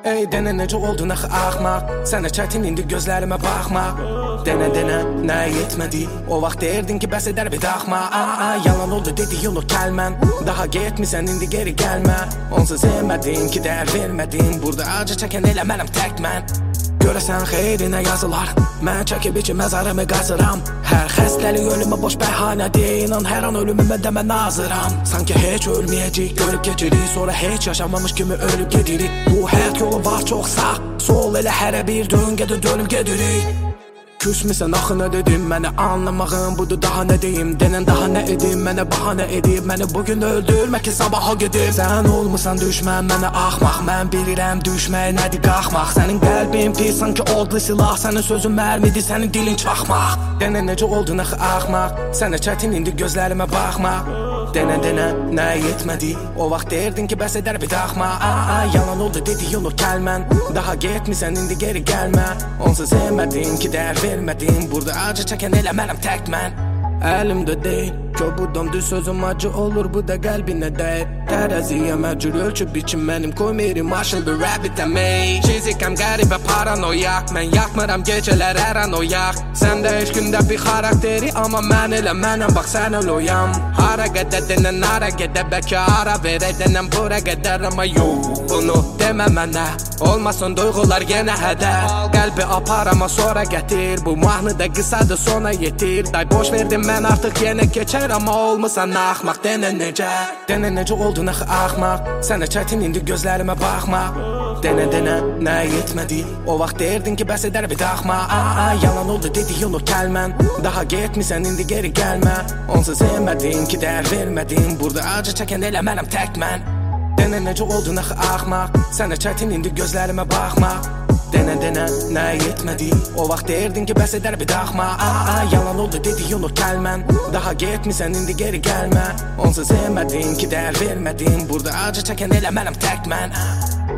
Ey denə necə oldun axı axmaq, sənə çətin indi gözlərimə baxmaq. Denə nə yetmədi, o vaxt deyirdin ki bəs edər bir daxma. Yalan oldu dediyin o kəlmən, daha getmisən indi geri gəlmə. Onsuz sevmədin ki dəyər vermədin, burada acı çəkən elə mənəm tək mən. Görəsən xeyrinə yazılar, mən çəkib içi məzarımı qazıram. Hər xəstəlik ölümə boş bəhanədir, inan hər an ölümümə də mən hazıram. Sanki heç ölməyəcək, görüb keçirik, sonra heç yaşamamış kimi ölüb gedirik. Bu həyat yolu var çox sağ, sol elə hərə bir döngədə dönüb gedirik. Küsmüsən axı nə dedim, məni anlamağın budur daha nə deyim. Denən daha nə edim, mənə bahanə edib, məni bugün öldürmək ki sabaha gedib. Sən olmusan düşmən, mənə axmaq, mən bilirəm düşmək nədir qalxmaq. Sənin qəlbin pis, sanki odlu silah, sənin sözün mərmidir, sənin dilin çaxmaq. Denə necə oldun axı axmaq, sənə çətin indi gözlərimə baxmaq. Denə nə yetmədi, o vaxt deyirdin ki bəs edər bir daxma. Yalan oldu dediyin o kəlmən, daha getmisən indi geri gəlmə. Onsuz sevmədin ki dəyər vermədin, burada acı çəkən elə mənəm tək mən. Əlimdə deyil, köbudamdır sözüm acı olur, bu da qəlbinə dəyir. Tərəziyə məcbur ölçüb biçim mənim, koymerim aşıl bir rabbit əmək. Fizikəm qəribə paranoyak, mən yaxmıram gecələr hər an oyaq. Səndə heç gündə bir xarakteri, amma mən elə mənəm, bax sən öloyam. Hara qədər denən ara gedə, bəlkə ara verə denən bura qədər, amma yox, bunu demə mənə. Olmasın duyğular yenə hədər, qəlbi apar amma sonra gətir. Bu mahnı da qısadır sona yetir, day boş verdim mən artıq yenə keçər. Amma olmusan axmaq, denə necə oldun axı axmaq, sənə çətin indi gözlərimə baxmaq. Denə nə yetmədi, o vaxt deyirdin ki bəs edər bir daxma. Yalan oldu dediyin o kəlmən, daha getmisən indi geri gəlmə. Onsuz sevmədin ki dəyər vermədin, burada acı çəkən elə mənəm tək mən. Denə necə oldun axı axmaq, sənə çətin indi gözlərimə baxmaq. Denə nə yetmədi, o vaxt deyirdin ki bəs edər bir daxma. Yalan oldu dediyin o kəlmən, daha getmisən indi geri gəlmə. Onsuz sevmədin ki dəyər vermədin, burada acı çəkən elə mənəm tək mən.